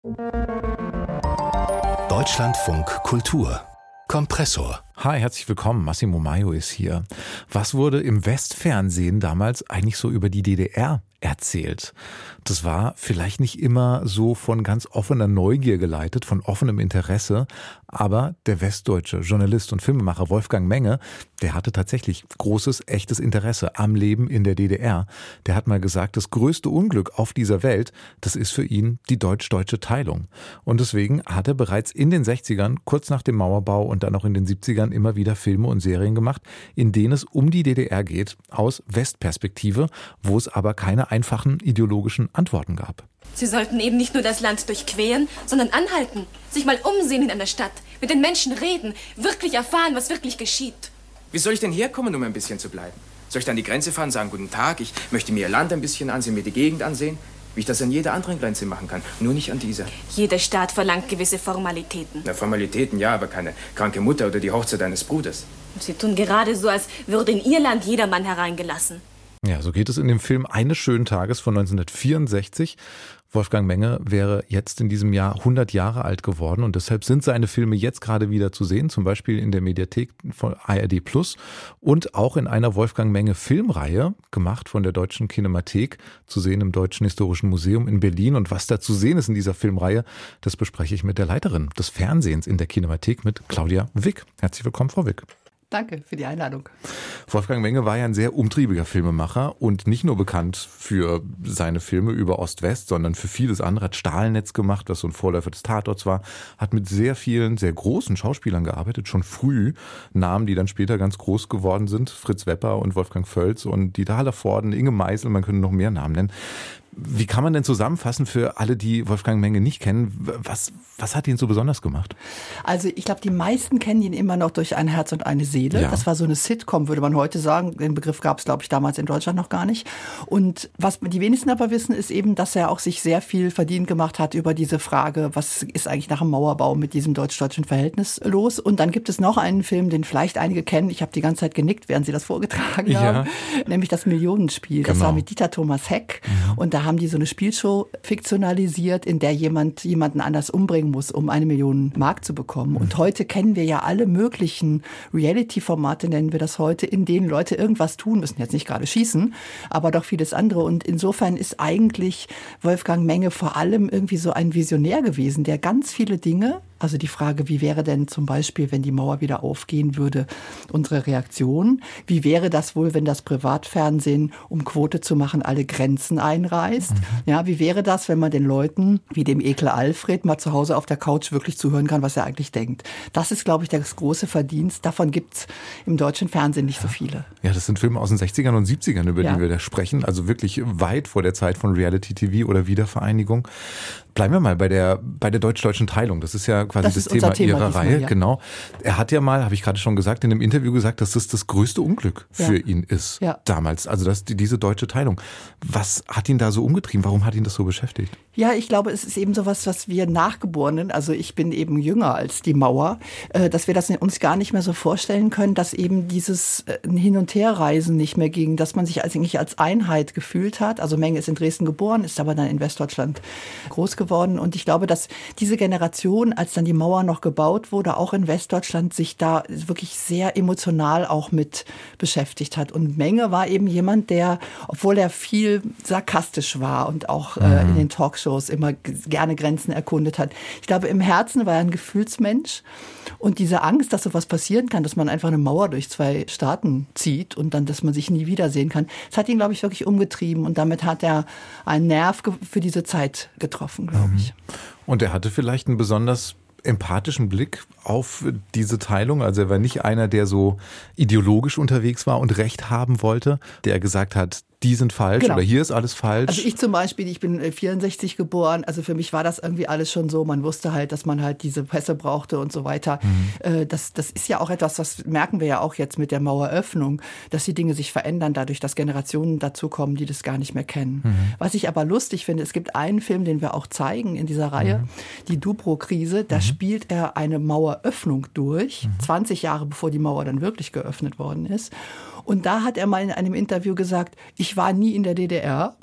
Deutschlandfunk Kultur Kompressor. Hi, herzlich willkommen. Massimo Maio ist hier. Was wurde im Westfernsehen damals eigentlich so über die DDR erzählt? Das war vielleicht nicht immer so von ganz offener Neugier geleitet, von offenem Interesse, aber der westdeutsche Journalist und Filmemacher Wolfgang Menge, der hatte tatsächlich großes, echtes Interesse am Leben in der DDR. Der hat mal gesagt, das größte Unglück auf dieser Welt, das ist für ihn die deutsch-deutsche Teilung. Und deswegen hat er bereits in den 60ern, kurz nach dem Mauerbau und dann auch in den 70ern immer wieder Filme und Serien gemacht, in denen es um die DDR geht, aus Westperspektive, wo es aber keine einfachen ideologischen Antworten gab. Sie sollten eben nicht nur das Land durchqueren, sondern anhalten, sich mal umsehen in einer Stadt, mit den Menschen reden, wirklich erfahren, was wirklich geschieht. Wie soll ich denn herkommen, um ein bisschen zu bleiben? Soll ich an die Grenze fahren, sagen, guten Tag, ich möchte mir Ihr Land ein bisschen ansehen, mir die Gegend ansehen? Wie ich das an jeder anderen Grenze machen kann, nur nicht an dieser. Jeder Staat verlangt gewisse Formalitäten. Na, Formalitäten ja, aber keine kranke Mutter oder die Hochzeit eines Bruders. Und Sie tun gerade so, als würde in Ihr Land jedermann hereingelassen. Ja, so geht es in dem Film Eines schönen Tages von 1964. Wolfgang Menge wäre jetzt in diesem Jahr 100 Jahre alt geworden und deshalb sind seine Filme jetzt gerade wieder zu sehen, zum Beispiel in der Mediathek von ARD Plus und auch in einer Wolfgang Menge Filmreihe, gemacht von der Deutschen Kinemathek, zu sehen im Deutschen Historischen Museum in Berlin. Und was da zu sehen ist in dieser Filmreihe, das bespreche ich mit der Leiterin des Fernsehens in der Kinemathek, mit Claudia Wick. Herzlich willkommen, Frau Wick. Danke für die Einladung. Wolfgang Menge war ja ein sehr umtriebiger Filmemacher und nicht nur bekannt für seine Filme über Ost-West, sondern für vieles andere. Hat Stahlnetz gemacht, was so ein Vorläufer des Tatorts war. Hat mit sehr vielen, sehr großen Schauspielern gearbeitet, schon früh. Namen, die dann später ganz groß geworden sind. Fritz Wepper und Wolfgang Völz und Dieter Hallervorden, Inge Meisel, man könnte noch mehr Namen nennen. Wie kann man denn zusammenfassen für alle, die Wolfgang Menge nicht kennen? Was hat ihn so besonders gemacht? Also ich glaube, die meisten kennen ihn immer noch durch Ein Herz und eine Seele. Ja. Das war so eine Sitcom, würde man heute sagen. Den Begriff gab es, glaube ich, damals in Deutschland noch gar nicht. Und was die wenigsten aber wissen, ist eben, dass er auch sich sehr viel verdient gemacht hat über diese Frage, was ist eigentlich nach dem Mauerbau mit diesem deutsch-deutschen Verhältnis los? Und dann gibt es noch einen Film, den vielleicht einige kennen. Ich habe die ganze Zeit genickt, während Sie das vorgetragen haben. Nämlich das Millionenspiel. Genau. Das war mit Dieter Thomas Heck. Und da haben die so eine Spielshow fiktionalisiert, in der jemanden anders umbringen muss, um 1 Million Mark zu bekommen. Und heute kennen wir ja alle möglichen Reality-Formate, nennen wir das heute, in denen Leute irgendwas tun müssen. Jetzt nicht gerade schießen, aber doch vieles andere. Und insofern ist eigentlich Wolfgang Menge vor allem irgendwie so ein Visionär gewesen, der ganz viele Dinge, also die Frage, wie wäre denn zum Beispiel, wenn die Mauer wieder aufgehen würde, unsere Reaktion? Wie wäre das wohl, wenn das Privatfernsehen, um Quote zu machen, alle Grenzen einreißt? Ja, wie wäre das, wenn man den Leuten, wie dem Ekel Alfred, mal zu Hause auf der Couch wirklich zuhören kann, was er eigentlich denkt? Das ist, glaube ich, das große Verdienst. Davon gibt's im deutschen Fernsehen nicht so viele. Ja, das sind Filme aus den 60ern und 70ern, über die wir da sprechen. Also wirklich weit vor der Zeit von Reality-TV oder Wiedervereinigung. Bleiben wir mal bei der deutsch-deutschen Teilung. Das ist ja quasi das Thema Ihrer Reihe. Ja. Genau. Er hat ja mal, habe ich gerade schon gesagt, in einem Interview gesagt, dass das größte Unglück für ihn ist damals. Also diese deutsche Teilung. Was hat ihn da so umgetrieben? Warum hat ihn das so beschäftigt? Ja, ich glaube, es ist eben sowas, was wir Nachgeborenen, also ich bin eben jünger als die Mauer, dass wir das uns gar nicht mehr so vorstellen können, dass eben dieses Hin- und Herreisen nicht mehr ging, dass man sich eigentlich als Einheit gefühlt hat. Also Menge ist in Dresden geboren, ist aber dann in Westdeutschland groß geworden. Und ich glaube, dass diese Generation, als dann die Mauer noch gebaut wurde, auch in Westdeutschland sich da wirklich sehr emotional auch mit beschäftigt hat. Und Menge war eben jemand, der, obwohl er viel sarkastisch war und auch in den Talkshows immer gerne Grenzen erkundet hat. Ich glaube, im Herzen war er ein Gefühlsmensch. Und diese Angst, dass sowas passieren kann, dass man einfach eine Mauer durch 2 Staaten zieht und dann, dass man sich nie wiedersehen kann, das hat ihn, glaube ich, wirklich umgetrieben. Und damit hat er einen Nerv für diese Zeit getroffen, glaube ich. Und er hatte vielleicht einen besonders empathischen Blick auf diese Teilung. Also er war nicht einer, der so ideologisch unterwegs war und Recht haben wollte, der gesagt hat, die sind falsch oder hier ist alles falsch. Also ich zum Beispiel, ich bin 64 geboren, also für mich war das irgendwie alles schon so, man wusste halt, dass man halt diese Pässe brauchte und so weiter. Das ist ja auch etwas, das merken wir ja auch jetzt mit der Maueröffnung, dass die Dinge sich verändern, dadurch, dass Generationen dazukommen, die das gar nicht mehr kennen. Was ich aber lustig finde, es gibt einen Film, den wir auch zeigen in dieser Reihe, die Dubro-Krise, da spielt er eine Maueröffnung durch, 20 Jahre bevor die Mauer dann wirklich geöffnet worden ist. Und da hat er mal in einem Interview gesagt, ich war nie in der DDR.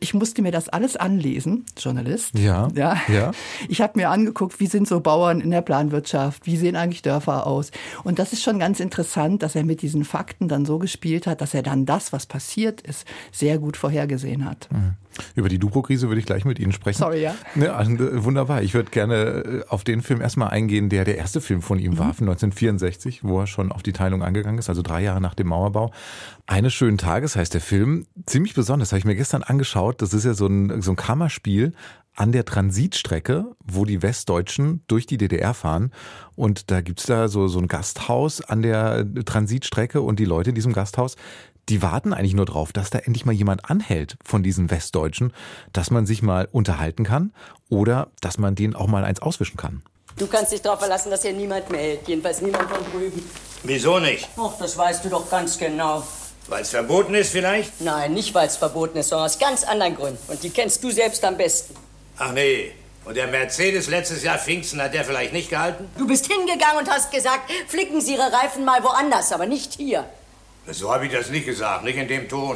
ich musste mir das alles anlesen, Journalist. Ja. Ich habe mir angeguckt, wie sind so Bauern in der Planwirtschaft, wie sehen eigentlich Dörfer aus. Und das ist schon ganz interessant, dass er mit diesen Fakten dann so gespielt hat, dass er dann das, was passiert ist, sehr gut vorhergesehen hat. Über die Dubro-Krise würde ich gleich mit Ihnen sprechen. Sorry, ja. Wunderbar. Ich würde gerne auf den Film erstmal eingehen, der erste Film von ihm war, von 1964, wo er schon auf die Teilung angegangen ist, also 3 Jahre nach dem Mauerbau. Eines schönen Tages heißt der Film. Ziemlich besonders, habe ich mir gestern angeschaut. Das ist ja so ein Kammerspiel an der Transitstrecke, wo die Westdeutschen durch die DDR fahren. Und da gibt's da so ein Gasthaus an der Transitstrecke und die Leute in diesem Gasthaus, die warten eigentlich nur drauf, dass da endlich mal jemand anhält von diesen Westdeutschen, dass man sich mal unterhalten kann oder dass man denen auch mal eins auswischen kann. Du kannst dich darauf verlassen, dass hier niemand mehr hält. Jedenfalls niemand von drüben. Wieso nicht? Ach, das weißt du doch ganz genau. Weil es verboten ist vielleicht? Nein, nicht weil es verboten ist, sondern aus ganz anderen Gründen. Und die kennst du selbst am besten. Ach nee. Und der Mercedes letztes Jahr Pfingsten, hat der vielleicht nicht gehalten? Du bist hingegangen und hast gesagt, flicken Sie Ihre Reifen mal woanders, aber nicht hier. So habe ich das nicht gesagt, nicht in dem Ton.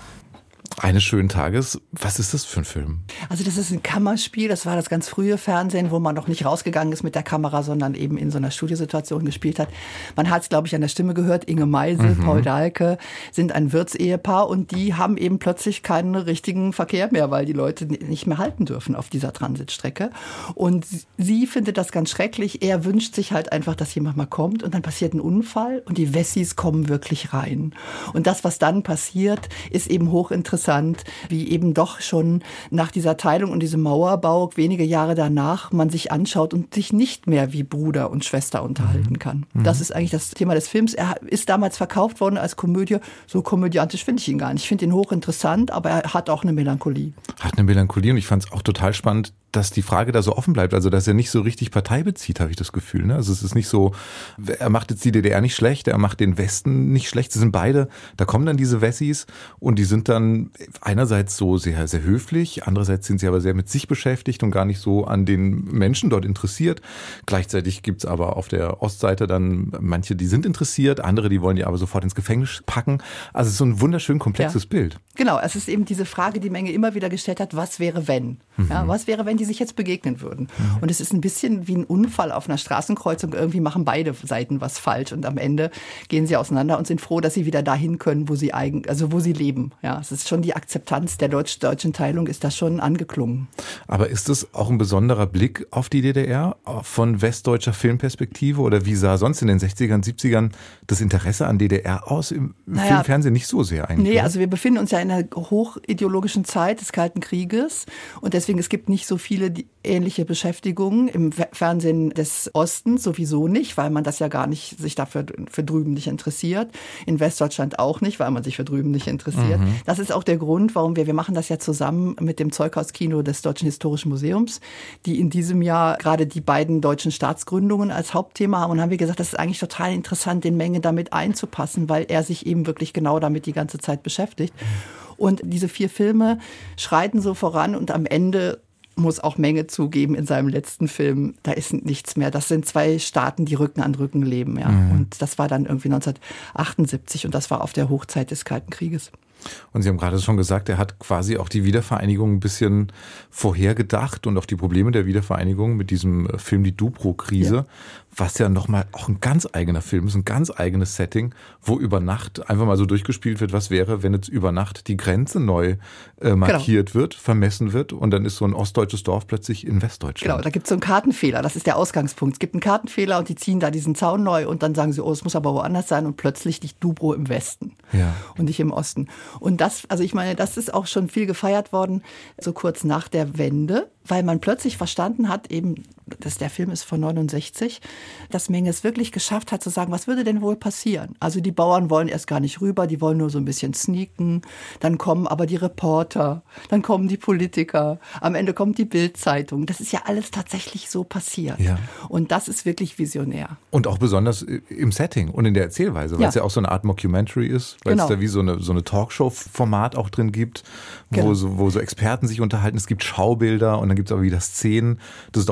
Eines schönen Tages. Was ist das für ein Film? Also das ist ein Kammerspiel. Das war das ganz frühe Fernsehen, wo man noch nicht rausgegangen ist mit der Kamera, sondern eben in so einer Studiosituation gespielt hat. Man hat es, glaube ich, an der Stimme gehört. Inge Meisel, Paul Dahlke sind ein Wirtsehepaar und die haben eben plötzlich keinen richtigen Verkehr mehr, weil die Leute nicht mehr halten dürfen auf dieser Transitstrecke. Und sie findet das ganz schrecklich. Er wünscht sich halt einfach, dass jemand mal kommt und dann passiert ein Unfall und die Wessis kommen wirklich rein. Und das, was dann passiert, ist eben hochinteressant, wie eben doch schon nach dieser Teilung und diesem Mauerbau wenige Jahre danach man sich anschaut und sich nicht mehr wie Bruder und Schwester unterhalten kann. Das ist eigentlich das Thema des Films. Er ist damals verkauft worden als Komödie. So komödiantisch finde ich ihn gar nicht. Ich finde ihn hochinteressant, aber er hat auch eine Melancholie. Hat eine Melancholie und ich fand es auch total spannend, dass die Frage da so offen bleibt, also dass er nicht so richtig Partei bezieht, habe ich das Gefühl. Ne? Also es ist nicht so, er macht jetzt die DDR nicht schlecht, er macht den Westen nicht schlecht, sie sind beide, da kommen dann diese Wessis und die sind dann einerseits so sehr, sehr höflich, andererseits sind sie aber sehr mit sich beschäftigt und gar nicht so an den Menschen dort interessiert. Gleichzeitig gibt's aber auf der Ostseite dann manche, die sind interessiert, andere, die wollen die aber sofort ins Gefängnis packen. Also es ist so ein wunderschön komplexes Bild. Genau, es ist eben diese Frage, die Menge immer wieder gestellt hat, was wäre wenn? Ja, was wäre, wenn die sich jetzt begegnen würden? Und es ist ein bisschen wie ein Unfall auf einer Straßenkreuzung. Irgendwie machen beide Seiten was falsch und am Ende gehen sie auseinander und sind froh, dass sie wieder dahin können, wo sie wo sie leben. Ja, es ist schon die Akzeptanz der deutschen Teilung ist da schon angeklungen. Aber ist das auch ein besonderer Blick auf die DDR von westdeutscher Filmperspektive oder wie sah sonst in den 60ern, 70ern das Interesse an DDR aus? Im Filmfernsehen nicht so sehr eigentlich. Nee, also wir befinden uns ja in einer hochideologischen Zeit des Kalten Krieges und deswegen es gibt nicht so viele ähnliche Beschäftigungen im Fernsehen des Ostens sowieso nicht, weil man das ja gar nicht sich dafür für drüben nicht interessiert. In Westdeutschland auch nicht, weil man sich für drüben nicht interessiert. Das ist auch der Grund, warum wir machen das ja zusammen mit dem Zeughauskino des Deutschen Historischen Museums, die in diesem Jahr gerade die beiden deutschen Staatsgründungen als Hauptthema haben und haben wir gesagt, das ist eigentlich total interessant, den Menge damit einzupassen, weil er sich eben wirklich genau damit die ganze Zeit beschäftigt. Und diese 4 Filme schreiten so voran und am Ende muss auch Menge zugeben in seinem letzten Film, da ist nichts mehr. Das sind 2 Staaten, die Rücken an Rücken leben. Ja. Und das war dann irgendwie 1978 und das war auf der Hochzeit des Kalten Krieges. Und Sie haben gerade schon gesagt, er hat quasi auch die Wiedervereinigung ein bisschen vorhergedacht und auch die Probleme der Wiedervereinigung mit diesem Film Die Dubro-Krise, was ja nochmal auch ein ganz eigener Film ist, ein ganz eigenes Setting, wo über Nacht einfach mal so durchgespielt wird, was wäre, wenn jetzt über Nacht die Grenze neu markiert wird, vermessen wird und dann ist so ein ostdeutsches Dorf plötzlich in Westdeutschland. Genau, da gibt es so einen Kartenfehler, das ist der Ausgangspunkt. Es gibt einen Kartenfehler und die ziehen da diesen Zaun neu und dann sagen sie, oh, es muss aber woanders sein und plötzlich liegt Dubro im Westen und nicht im Osten. Und das, also ich meine, das ist auch schon viel gefeiert worden, so kurz nach der Wende, weil man plötzlich verstanden hat, eben, der Film ist von 69, dass Menge es wirklich geschafft hat zu sagen, was würde denn wohl passieren? Also die Bauern wollen erst gar nicht rüber, die wollen nur so ein bisschen sneaken, dann kommen aber die Reporter, dann kommen die Politiker, am Ende kommt die Bild-Zeitung. Das ist ja alles tatsächlich so passiert. Ja. Und das ist wirklich visionär. Und auch besonders im Setting und in der Erzählweise, weil es ja auch so eine Art Mockumentary ist, weil es da wie so eine Talkshow-Format auch drin gibt, wo so Experten sich unterhalten. Es gibt Schaubilder und dann gibt es aber wieder Szenen. Das ist doch auch von der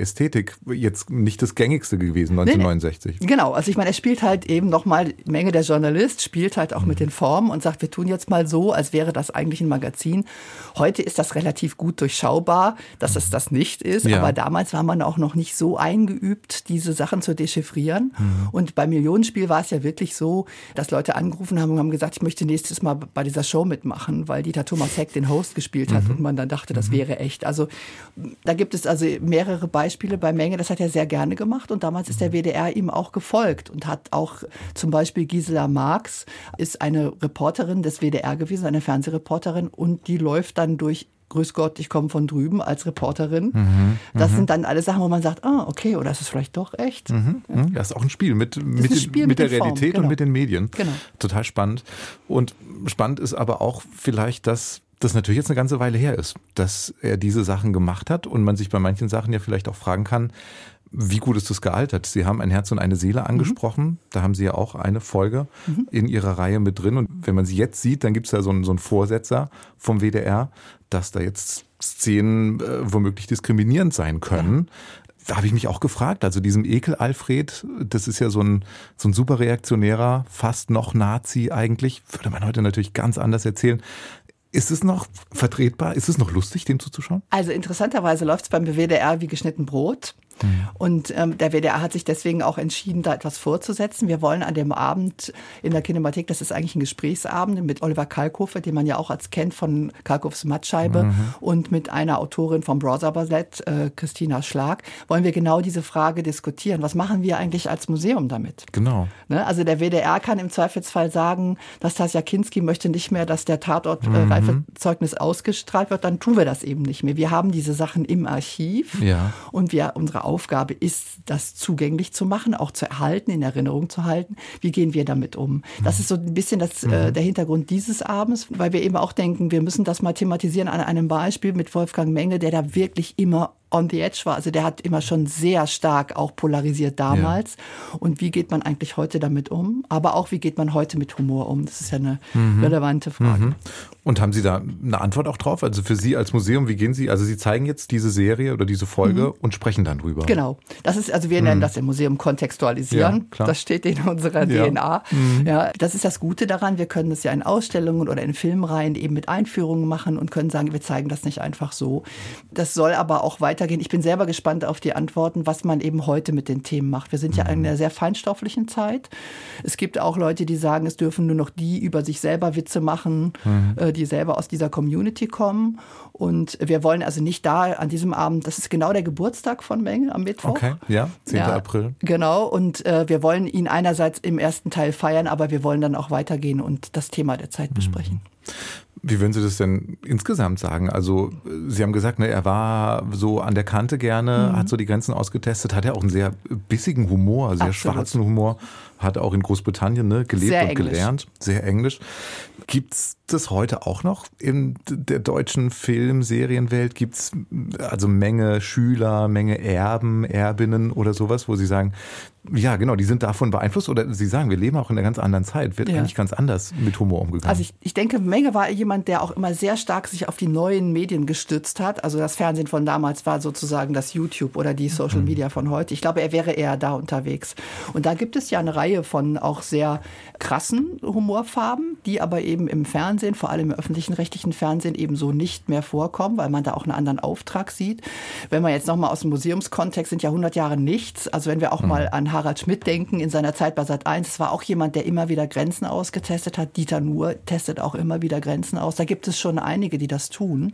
Ästhetik jetzt nicht das Gängigste gewesen, 1969. Nee. Genau, also ich meine, er spielt halt eben nochmal, Menge der Journalist, spielt halt auch mit den Formen und sagt, wir tun jetzt mal so, als wäre das eigentlich ein Magazin. Heute ist das relativ gut durchschaubar, dass es das nicht ist, aber damals war man auch noch nicht so eingeübt, diese Sachen zu dechiffrieren. Und beim Millionenspiel war es ja wirklich so, dass Leute angerufen haben und haben gesagt, ich möchte nächstes Mal bei dieser Show mitmachen, weil Dieter Thomas Heck den Host gespielt hat und man dann dachte, das wäre echt. Also da gibt es also mehrere Beispiele bei Menge, das hat er sehr gerne gemacht und damals ist der WDR ihm auch gefolgt und hat auch zum Beispiel Gisela Marx, ist eine Reporterin des WDR gewesen, eine Fernsehreporterin und die läuft dann durch Grüß Gott, ich komme von drüben als Reporterin. Das sind dann alle Sachen, wo man sagt, okay, oder ist es vielleicht doch echt? Das ist auch ein Spiel mit der Realität und mit den Medien. Genau. Total spannend. Und spannend ist aber auch vielleicht, dass das natürlich jetzt eine ganze Weile her ist, dass er diese Sachen gemacht hat und man sich bei manchen Sachen ja vielleicht auch fragen kann, wie gut ist das gealtert? Sie haben ein Herz und eine Seele angesprochen. Da haben Sie ja auch eine Folge in Ihrer Reihe mit drin. Und wenn man sie jetzt sieht, dann gibt es ja so einen Vorsetzer vom WDR, dass da jetzt Szenen womöglich diskriminierend sein können. Da habe ich mich auch gefragt, also diesem Ekel-Alfred, das ist ja so ein super reaktionärer, fast noch Nazi eigentlich, würde man heute natürlich ganz anders erzählen. Ist es noch vertretbar? Ist es noch lustig, dem zuzuschauen? Also interessanterweise läuft es beim WDR wie geschnitten Brot. Und der WDR hat sich deswegen auch entschieden, da etwas vorzusetzen. Wir wollen an dem Abend in der Kinemathek, das ist eigentlich ein Gesprächsabend mit Oliver Kalkofe, den man ja auch als kennt von Kalkofes Mattscheibe und mit einer Autorin vom Browser Ballett, Christina Schlag, wollen wir genau diese Frage diskutieren. Was machen wir eigentlich als Museum damit? Genau. Ne? Also der WDR kann im Zweifelsfall sagen, dass Tasja Kinski möchte nicht mehr, dass der Tatort-Reifezeugnis ausgestrahlt wird, dann tun wir das eben nicht mehr. Wir haben diese Sachen im Archiv und unsere Aufgabe ist, das zugänglich zu machen, auch zu erhalten, in Erinnerung zu halten. Wie gehen wir damit um? Das ist so ein bisschen der Hintergrund dieses Abends, weil wir eben auch denken, wir müssen das mal thematisieren an einem Beispiel mit Wolfgang Menge, der da wirklich immer on the edge war. Also der hat immer schon sehr stark auch polarisiert damals. Und wie geht man eigentlich heute damit um? Aber auch, wie geht man heute mit Humor um? Das ist ja eine relevante Frage. Und haben Sie da eine Antwort auch drauf? Also für Sie als Museum, wie gehen Sie? Also Sie zeigen jetzt diese Serie oder diese Folge und sprechen dann drüber. Genau. Das ist, also wir nennen das im Museum kontextualisieren. Ja, klar. Das steht in unserer DNA. Ja, das ist das Gute daran. Wir können das ja in Ausstellungen oder in Filmreihen eben mit Einführungen machen und können sagen, wir zeigen das nicht einfach so. Das soll aber auch weitergehen. Ich bin selber gespannt auf die Antworten, was man eben heute mit den Themen macht. Wir sind ja in einer sehr feinstofflichen Zeit. Es gibt auch Leute, die sagen, es dürfen nur noch die über sich selber Witze machen, die selber aus dieser Community kommen. Und wir wollen also nicht da an diesem Abend, das ist genau der Geburtstag von Menge am Mittwoch. Okay, ja, 10. April. Genau, und wir wollen ihn einerseits im ersten Teil feiern, aber wir wollen dann auch weitergehen und das Thema der Zeit besprechen. Wie würden Sie das denn insgesamt sagen? Also Sie haben gesagt, er war so an der Kante gerne, hat so die Grenzen ausgetestet, hat ja auch einen sehr bissigen Humor, sehr schwarzen Humor, hat auch in Großbritannien gelebt sehr und englisch. Gelernt, sehr englisch. Gibt's das heute auch noch in der deutschen Film-Serienwelt? Gibt's also Menge Schüler, Menge Erben, Erbinnen oder sowas, wo Sie sagen, ja genau, die sind davon beeinflusst? Oder Sie sagen, wir leben auch in einer ganz anderen Zeit, wird eigentlich ganz anders mit Humor umgegangen? Also ich denke, Menge war jemand, der auch immer sehr stark sich auf die neuen Medien gestützt hat. Also das Fernsehen von damals war sozusagen das YouTube oder die Social Media von heute. Ich glaube, er wäre eher da unterwegs. Und da gibt es ja eine Reihe von auch sehr krassen Humorfarben, die aber eben im Fernsehen, vor allem im öffentlichen rechtlichen Fernsehen, eben so nicht mehr vorkommen, weil man da auch einen anderen Auftrag sieht. Wenn man jetzt nochmal aus dem Museumskontext, sind ja 100 Jahre nichts. Also wenn wir auch mal an Harald Schmidt denken, in seiner Zeit bei Sat.1, es war auch jemand, der immer wieder Grenzen ausgetestet hat. Dieter Nuhr testet auch immer wieder Grenzen aus. Da gibt es schon einige, die das tun.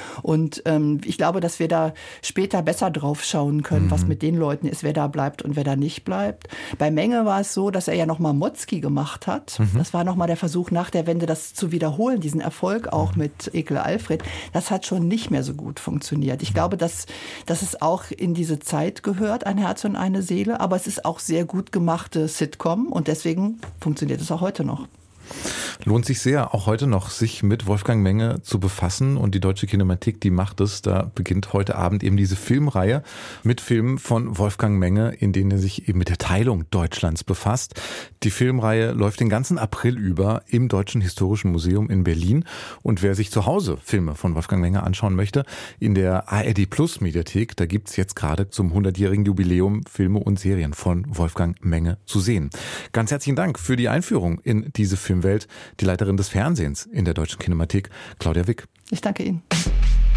Und ich glaube, dass wir da später besser drauf schauen können, was mit den Leuten ist, wer da bleibt und wer da nicht bleibt. Bei Menge war es so, dass er ja nochmal Motzki gemacht hat. Das war nochmal der Versuch nach der Wende, das zu wiederholen, diesen Erfolg auch mit Ekel Alfred. Das hat schon nicht mehr so gut funktioniert. Ich glaube, dass es auch in diese Zeit gehört, ein Herz und eine Seele, aber es ist auch sehr gut gemachte Sitcom und deswegen funktioniert es auch heute noch. Lohnt sich sehr, auch heute noch, sich mit Wolfgang Menge zu befassen. Und die Deutsche Kinemathek, die macht es. Da beginnt heute Abend eben diese Filmreihe mit Filmen von Wolfgang Menge, in denen er sich eben mit der Teilung Deutschlands befasst. Die Filmreihe läuft den ganzen April über im Deutschen Historischen Museum in Berlin. Und wer sich zu Hause Filme von Wolfgang Menge anschauen möchte, in der ARD Plus Mediathek, da gibt's jetzt gerade zum 100-jährigen Jubiläum Filme und Serien von Wolfgang Menge zu sehen. Ganz herzlichen Dank für die Einführung in diese Filmwelt, die Leiterin des Fernsehens in der Deutschen Kinemathek, Claudia Wick. Ich danke Ihnen.